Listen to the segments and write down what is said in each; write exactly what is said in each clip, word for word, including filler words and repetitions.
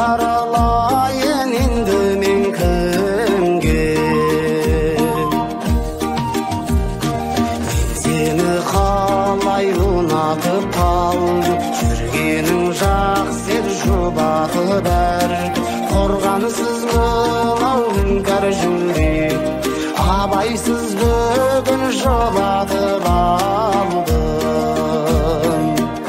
жаралайын енді мен кімге? Мен сені қалай ұнатып қалдым, жүргенің жақсы еді жұбаты бәрі. Қорғансыз мынау іңкәр жүрек, абайсыз бүгін жұбатып алдым.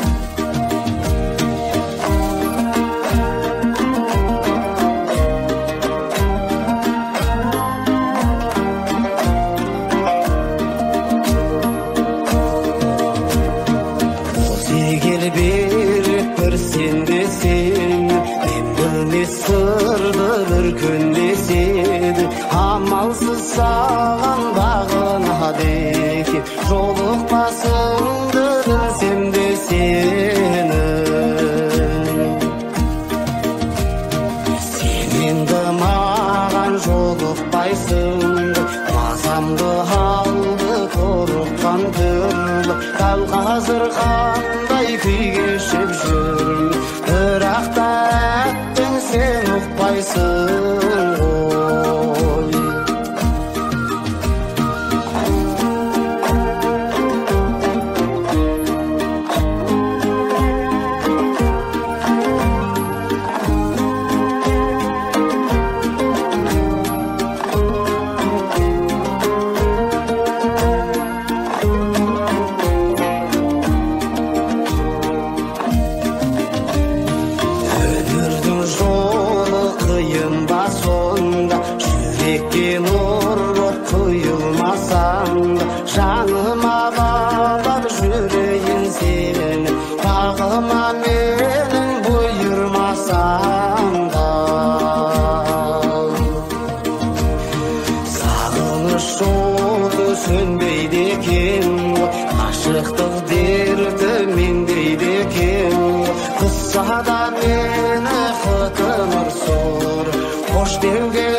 Егер беріп бір сен десең, мен білмес сырды бір күн деседі, амалсыз саған бағынады екен, жолықпасыңды білсем де сенің. Сен енді маған жолықпайсың, мазамды алды қорыққан түрлі, дәл қазір қандай күй кешіп жүрмін, бірақ та әттең сен ұқпайсың ғой. Жүрекке нұр боп құйылмасаң да, жаныма балап жүрейін сені, бағыма менің бұйырмасаң да. Сағыныш оты сөнбейді екен ғой, ғашықтық дерті меңдейді екен ғой, қызса да мені қытымыр сұр, қош деуге